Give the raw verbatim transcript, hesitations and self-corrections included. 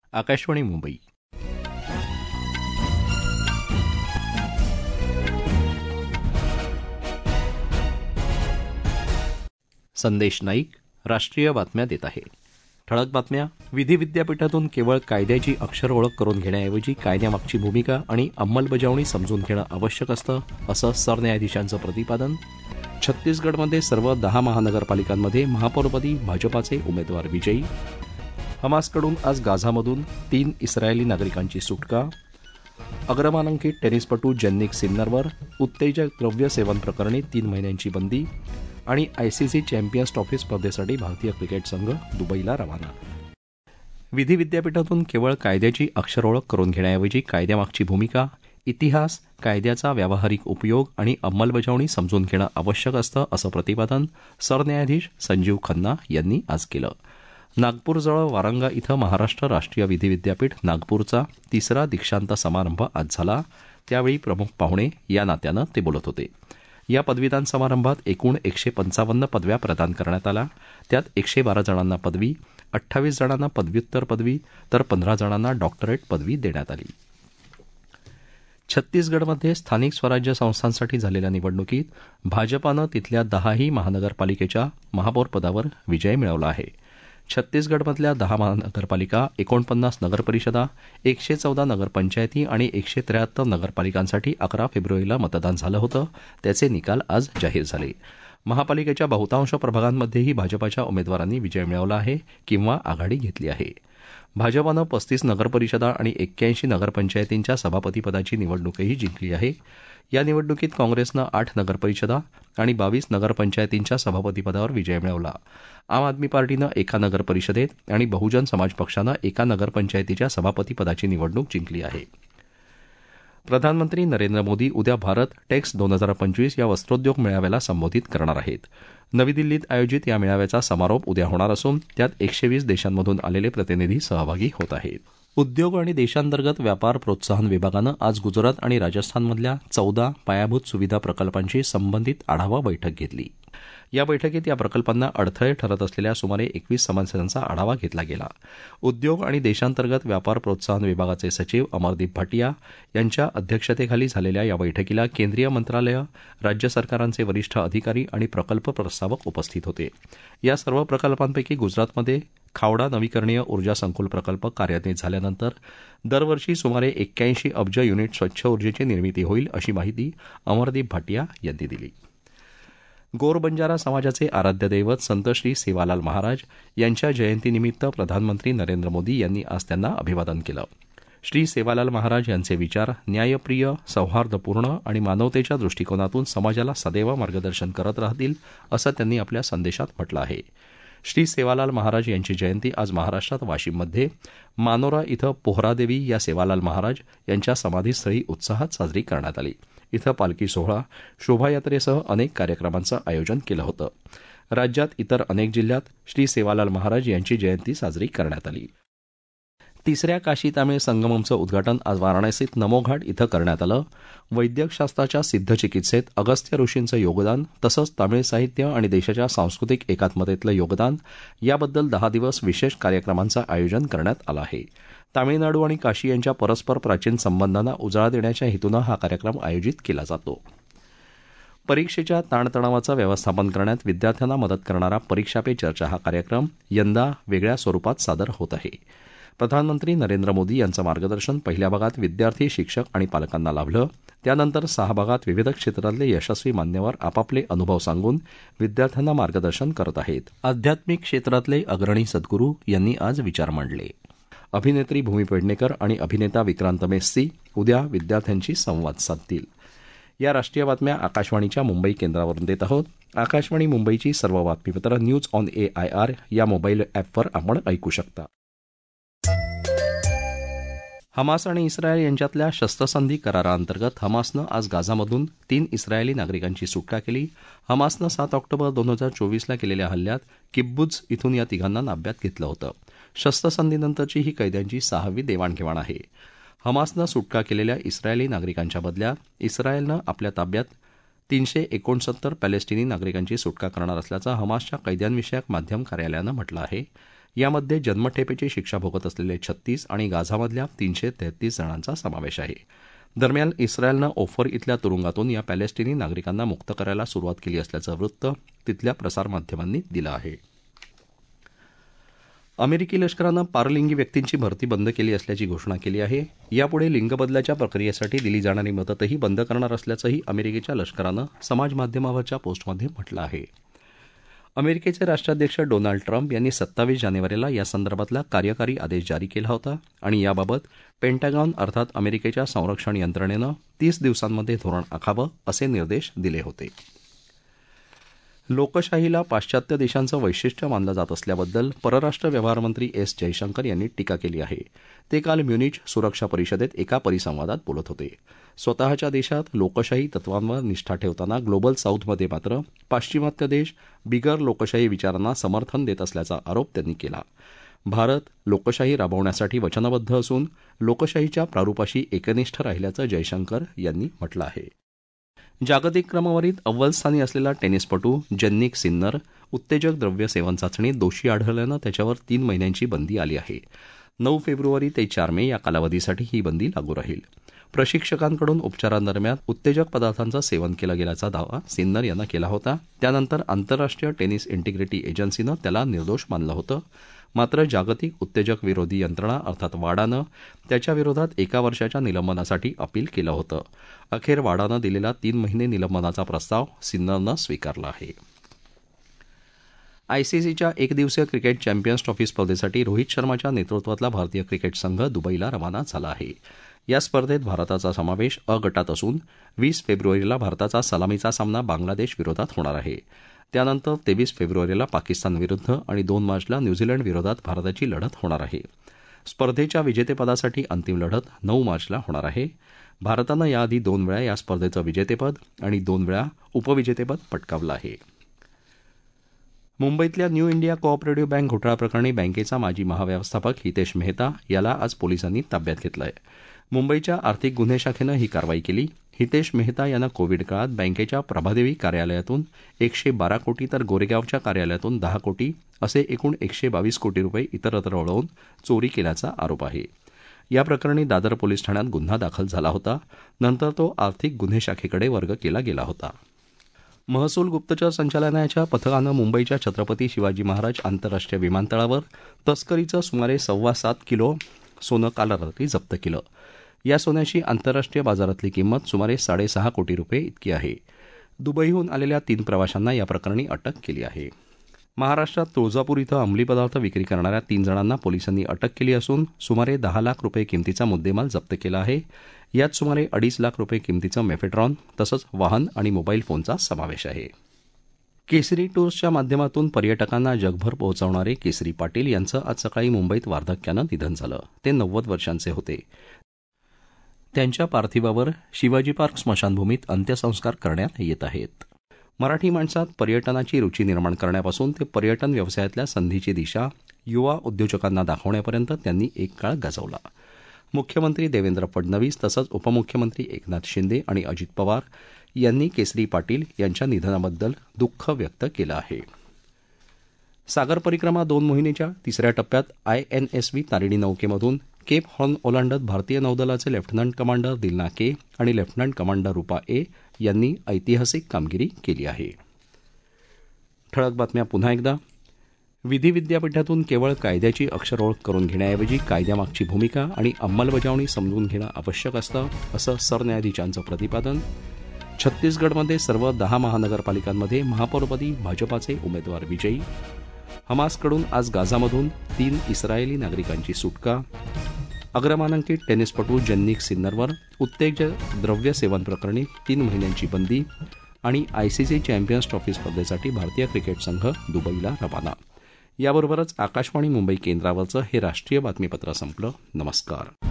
आकाशवाणी मुंबई. संदेश नाईक राष्ट्रीय बातम्या देत आहे. ठळक बातम्या. विधी विद्यापीठातून केवळ कायद्याची अक्षर ओळख करून घेण्याऐवजी कायद्यामागची भूमिका आणि अंमलबजावणी समजून घेणं आवश्यक असतं, असं सरन्यायाधीशांचं प्रतिपादन. छत्तीसगडमध्ये सर्व दहा महानगरपालिकांमध्ये महापौरपदी भाजपाचे उमेदवार विजयी. हमासकडून आज गाझामधून तीन इस्रायली नागरिकांची सुटका. अग्रमानांकित टेनिसपटू जन्निक सिन्नरवर उत्तेजक द्रव्य सेवन प्रकरणी तीन महिन्यांची बंदी. आणि आयसीसी चॅम्पियन्स ट्रॉफी स्पर्धेसाठी भारतीय क्रिकेट संघ दुबईला रवाना. विधी विद्यापीठातून केवळ कायद्याची अक्षर ओळख करून घेण्याऐवजी कायद्यामागची भूमिका, इतिहास, कायद्याचा व्यावहारिक उपयोग आणि अंमलबजावणी समजून घेणं आवश्यक असतं, असं प्रतिपादन सरन्यायाधीश संजीव खन्ना यांनी आज केलं. नागपूरजवळ वारंगा इथं महाराष्ट्र राष्ट्रीय विधी विद्यापीठ नागपूरचा तिसरा दीक्षांत समारंभ आज झाला. त्यावेळी प्रमुख पाहुणे या नात्यानं ते बोलत होते. या पदवीदान समारंभात एकूण एकशे पंचावन्न पदव्या प्रदान करण्यात आल्या. त्यात एकशे बारा जणांना पदवी, अठ्ठावीस जणांना पदव्युत्तर पदवी तर पंधरा जणांना डॉक्टरेट पदवी देण्यात आली. छत्तीसगडमध्ये स्थानिक स्वराज्य संस्थांसाठी झालेल्या निवडणुकीत भाजपानं तिथल्या दहाही महानगरपालिकेच्या महापौरपदावर विजय मिळवला आहे. छत्तीसगडमधल्या दहा महानगरपालिका, एकोणपन्नास नगरपरिषदा, एकशे चौदा नगरपंचायती आणि एकशे त्र्याहत्तर नगरपालिकांसाठी अकरा फेब्रुवारीला मतदान झालं होतं. त्याचे निकाल आज जाहीर झाले. महापालिकेच्या बहुतांश प्रभागांमध्येही भाजपाच्या उमेदवारांनी विजय मिळवला आहे किंवा आघाडी घेतली आहे. भाजपानं पस्तीस नगरपरिषदा आणि एक्क्याऐंशी नगरपंचायतींच्या सभापतीपदाची निवडणूकही जिंकली आहे. या निवडणुकीत काँग्रेसनं आठ नगरपरिषदा आणि बावीस नगरपंचायतींच्या सभापतीपदावर विजय मिळवला. आम आदमी पार्टीनं एका नगरपरिषदेत आणि बहुजन समाज पक्षानं एका नगरपंचायतीच्या सभापतीपदाची निवडणूक जिंकली आहे. प्रधानमंत्री नरेंद्र मोदी उद्या भारत टेक्स दोन हजार पंचवीस या वस्त्रोद्योग मेळाव्याला संबोधित करणार आहेत. नवी दिल्लीत आयोजित या मेळाव्याचा समारोप उद्या होणार असून त्यात एकशे वीस देशांमधून आलेले प्रतिनिधी सहभागी होत आहेत. उद्योग आणि देशांतर्गत व्यापार प्रोत्साहन विभागानं आज गुजरात आणि राजस्थानमधल्या चौदा पायाभूत सुविधा प्रकल्पांची संबंधित आढावा बैठक घेतली. या बैठकीत या प्रकल्पांना अडथळे ठरत असलेल्या सुमारे एकवीस समस्यांचा आढावा घेतला गेला. उद्योग आणि देशांतर्गत व्यापार प्रोत्साहन विभागाचे सचिव अमरदीप भाटिया यांच्या अध्यक्षतेखाली झालेल्या या बैठकीला केंद्रीय मंत्रालयं, राज्य सरकारांचे वरिष्ठ अधिकारी आणि प्रकल्प प्रस्तावक उपस्थित होते. या सर्व प्रकल्पांपैकी गुजरातमध्ये खावडा नवीकरणीय ऊर्जा संकुल प्रकल्प कार्यान्वित झाल्यानंतर दरवर्षी सुमारे एक्क्याऐंशी अब्ज युनिट स्वच्छ ऊर्जेची निर्मिती होईल, अशी माहिती अमरदीप भाटिया यांनी दिली. गोर बंजारा समाजाचे आराध्य दैवत संत श्री सेवालाल महाराज यांच्या जयंतीनिमित्त प्रधानमंत्री नरेंद्र मोदी यांनी आज त्यांना अभिवादन केलं. श्री सेवालाल महाराज यांचे विचार न्यायप्रिय, सौहार्दपूर्ण आणि मानवतेच्या दृष्टिकोनातून समाजाला सदैव मार्गदर्शन करत राहतील, असं त्यांनी आपल्या संदेशात म्हटलं आहे. श्री सेवालाल महाराज यांची जयंती आज महाराष्ट्रात वाशिममध्ये मानोरा इथं पोहरादेवी या सेवालाल महाराज यांच्या समाधीस्थळी उत्साहात साजरी करण्यात आली. इथं पालखी सोहळा, शोभायात्रेसह अनेक कार्यक्रमांचं आयोजन केलं होतं. राज्यात इतर अनेक जिल्ह्यात श्री सेवालाल महाराज यांची जयंती साजरी करण्यात आली. तिसऱ्या काशी तामिळ संगममचं उद्घाटन आज वाराणसीत नमोघाट इथं करण्यात आलं. वैद्यकशास्त्राच्या सिद्धचिकित्सेत अगस्त्य ऋषींचं योगदान तसंच तामिळ साहित्य आणि देशाच्या सांस्कृतिक एकात्मतेतलं योगदान याबद्दल दहा दिवस विशेष कार्यक्रमांचं आयोजन करण्यात आलं आहे. तामिळनाडू आणि काशी यांच्या परस्पर प्राचीन संबंधांना उजाळा देण्याच्या हेतूनं हा कार्यक्रम आयोजित केला जातो. परीक्षेच्या ताणतणावाचं व्यवस्थापन करण्यात विद्यार्थ्यांना मदत करणारा परीक्षा पे चर्चा हा कार्यक्रम यंदा वेगळ्या स्वरूपात सादर होत आहे. प्रधानमंत्री नरेंद्र मोदी यांचं मार्गदर्शन पहिल्या भागात विद्यार्थी, शिक्षक आणि पालकांना लाभलं. त्यानंतर सहा भागात विविध क्षेत्रातले यशस्वी मान्यवर आपापले अनुभव सांगून विद्यार्थ्यांना मार्गदर्शन करत आहेत. आध्यात्मिक क्षेत्रातले अग्रणी सद्गुरू यांनी आज विचार मांडले. अभिनेत्री भूमी पेडणेकर आणि अभिनेता विक्रांत मेस्सी उद्या विद्यार्थ्यांशी संवाद साधतील. या राष्ट्रीय बातम्या आकाशवाणीच्या मुंबई केंद्रावरून देत आहोत. आकाशवाणी मुंबईची सर्व बातमीपत्र news on A I R या मोबाईल ॲपवर आपण ऐकू शकता. हमास आणि इस्रायल यांच्यातल्या शस्त्रसंधी कराराअंतर्गत हमासनं आज गाझामधून तीन इस्रायली नागरिकांची सुटका केली. हमासनं सात ऑक्टोबर दोन हजार चोवीसला केलेल्या हल्ल्यात किब्बुत्झ इथून या तिघांना ताब्यात घेतलं होतं. शस्त्रसंधीनंतरची ही कैद्यांची सहावी देवाणघेवाण आहे. हमासनं सुटका केलेल्या इस्रायली नागरिकांच्या बदल्यात इस्रायलनं आपल्या ताब्यात तीनशे एकोणसत्तर पॅलेस्टिनी नागरिकांची सुटका करणार असल्याचं हमासच्या कैद्यांविषयक माध्यम कार्यालयानं म्हटलं आहे. यामध्ये जन्मठेपेची शिक्षा भोगत असलेले छत्तीस आणि गाझामधल्या तीनशे तेहतीस जणांचा समावेश आहे. दरम्यान इस्रायलनं ओफर इथल्या तुरुंगातून या पॅलेस्टिनी नागरिकांना मुक्त करायला सुरुवात केली असल्याचं वृत्त तिथल्या प्रसारमाध्यमांनी दिलं आहे. अमेरिकी लष्करानं पारलिंगी व्यक्तींची भरती बंद केली असल्याची घोषणा केली आहे. यापुढे लिंगबदलाच्या प्रक्रियेसाठी दिली जाणारी मदतही बंद करणार असल्याचंही अमेरिकेच्या लष्करानं समाजमाध्यमावरच्या पोस्टमध्ये म्हटलं आहे. अमेरिकेचे राष्ट्राध्यक्ष डोनाल्ड ट्रम्प यांनी सत्तावीस जानेवारीला यासंदर्भातला कार्यकारी आदेश जारी केला होता आणि याबाबत पेंटागॉन अर्थात अमेरिकेच्या संरक्षण यंत्रणेनं तीस दिवसांमध्ये धोरण आखावं असे निर्देश दिले होते. लोकशाहीला पाश्चात्य देशांचं वैशिष्ट्य मानलं जात असल्याबद्दल परराष्ट्र व्यवहारमंत्री एस जयशंकर यांनी टीका केली आहे. ते काल म्युनिच सुरक्षा परिषदेत एका परिसंवादात बोलत होते. स्वतःच्या देशात लोकशाही तत्वांवर निष्ठा ठेवताना ग्लोबल साऊथमध्ये मात्र पाश्चिमात्य देश बिगर लोकशाही विचारांना समर्थन देत असल्याचा आरोप त्यांनी केला. भारत लोकशाही राबवण्यासाठी वचनबद्ध असून लोकशाहीच्या प्रारूपाशी एकनिष्ठ राहिल्याचं जयशंकर यांनी म्हटलं आहे. जागतिक क्रमवारीत अव्वल स्थानी असलेला टेनिसपटू जन्निक सिन्नर उत्तेजक द्रव्य सेवन चाचणीत दोषी आढळल्यानं त्याच्यावर तीन महिन्यांची बंदी आली आहे. नऊ फेब्रुवारी ते चार मे या कालावधीसाठी ही बंदी लागू राहील. प्रशिक्षकांकडून उपचारांदरम्यान उत्तेजक पदार्थांचं सेवन केलं गेल्याचा दावा सिन्नर यानं केला होता. त्यानंतर आंतरराष्ट्रीय टेनिस इंटिग्रिटी एजन्सीनं त्याला निर्दोष मानलं होतं. मात्र जागतिक उत्तेजक विरोधी यंत्रणा अर्थात वाडानं त्याच्याविरोधात एका वर्षाच्या निलंबनासाठी अपील केलं होतं. अखेर वाडानं दिलेला तीन महिने निलंबनाचा प्रस्ताव सिन्नरनं स्वीकारला आहे. आयसीसीच्या एकदिवसीय क्रिकेट चॅम्पियन्स ट्रॉफी स्पर्धेसाठी रोहित शर्माच्या नेतृत्वातला भारतीय क्रिकेट संघ दुबईला रवाना झाला आहे. या स्पर्धेत भारताचा समावेश अ गटात असून वीस फेब्रुवारीला भारताचा सलामीचा सामना बांगलादेश विरोधात होणार आहे. त्यानंतर तेवीस फेब्रुवारीला पाकिस्तान विरुद्ध आणि दोन मार्चला न्यूझीलंड विरोधात भारताची लढत होणार आहे. स्पर्धेच्या विजेतेपदासाठी अंतिम लढत नऊ मार्चला होणार आहे. भारतानं याआधी दोन वेळा या स्पर्धेचं विजेतेपद आणि दोन वेळा उपविजेतेपद पटकावलं आहे. मुंबईतल्या न्यू इंडिया कोऑपरेटिव्ह बँक घोटाळा प्रकरणी बँकेचा माजी महाव्यवस्थापक हितेश मेहता याला आज पोलिसांनी ताब्यात घेतलं आहे. मुंबईच्या आर्थिक गुन्हे शाखेनं ही कारवाई केली. हितेश मेहता यानं कोविड काळात बँकेच्या प्रभादेवी कार्यालयातून एकशे बारा कोटी तर गोरेगावच्या कार्यालयातून दहा कोटी असे एकूण एकशे बावीस कोटी रुपये इतरत्र वळवून चोरी केल्याचा आरोप आहे. या प्रकरणी दादर पोलीस ठाण्यात गुन्हा दाखल झाला होता. नंतर तो आर्थिक गुन्हे शाखेकडे वर्ग केला गेला होता. महसूल गुप्तचर संचालनालयाच्या पथकानं मुंबईच्या छत्रपती शिवाजी महाराज आंतरराष्ट्रीय विमानतळावर तस्करीचं सुमारे सव्वा सात किलो सोनं काल रात्री जप्त केलं. या सोन्याची आंतरराष्ट्रीय बाजारातली किंमत सुमारे साडेसहा कोटी रुपये इतकी आहे. दुबईहून आलेल्या तीन प्रवाशांना या प्रकरणी अटक केली आहे. महाराष्ट्रात तुळजापूर इथं अंमली पदार्थ विक्री करणाऱ्या तीन जणांना पोलिसांनी अटक केली असून सुमारे दहा लाख रुपये किमतीचा मुद्देमाल जप्त केला आहे. यात सुमारे अडीच लाख रुपये किमतीचं मेफेड्रॉन तसंच वाहन आणि मोबाईल फोनचा समावेश आहे. केसरी टूर्सच्या माध्यमातून पर्यटकांना जगभर पोहोचवणारे केसरी पाटील यांचं आज सकाळी मुंबईत वार्धक्यानं निधन झालं. ते नव्वद वर्षांचे होते. त्यांच्या पार्थिवावर शिवाजी पार्क स्मशानभूमीत अंत्यसंस्कार करण्यात येत आहेत. मराठी माणसात पर्यटनाची रुची निर्माण करण्यापासून ते पर्यटन व्यवसायातल्या संधीची दिशा युवा उद्योजकांना दाखवण्यापर्यंत त्यांनी एक काळ गाजवला. मुख्यमंत्री देवेंद्र फडणवीस तसंच उपमुख्यमंत्री एकनाथ शिंदे आणि अजित पवार यांनी केसरी पाटील यांच्या निधनाबद्दल दुःख व्यक्त केलं आहे. सागर परिक्रमा दोन मोहिमेच्या तिसऱ्या टप्प्यात I N S V Tarini नौकेमधून केप हॉर्न ओलांडत भारतीय नौदलाचे लेफ्टनंट कमांडर दिलना के आणि लेफ्टनंट कमांडर रुपा ए यांनी ऐतिहासिक कामगिरी केली आहे. ठळक बातम्या पुन्हा एकदा. विधी विद्यापीठातून केवळ कायद्याची अक्षरओळख करून घेण्याऐवजी कायद्यामागची भूमिका आणि अंमलबजावणी समजून घेणं आवश्यक असतं असं सरन्यायाधीशांचं प्रतिपादन. छत्तीसगडमध्ये सर्व दहा महानगरपालिकांमध्ये महापौरपदी भाजपाचे उमेदवार विजयी. हमासकडून आज गाझामधून तीन इस्रायली नागरिकांची सुटका. अग्रमानांकित टेनिसपटू जन्निक सिन्नरवर उत्तेजक द्रव्य सेवन प्रकरणी तीन महिन्यांची बंदी. आणि आयसीसी चॅम्पियन्स ट्रॉफी स्पर्धेसाठी भारतीय क्रिकेट संघ दुबईला रवाना. याबरोबरच आकाशवाणी मुंबई केंद्रावरचं हे राष्ट्रीय बातमीपत्र संपलं. नमस्कार.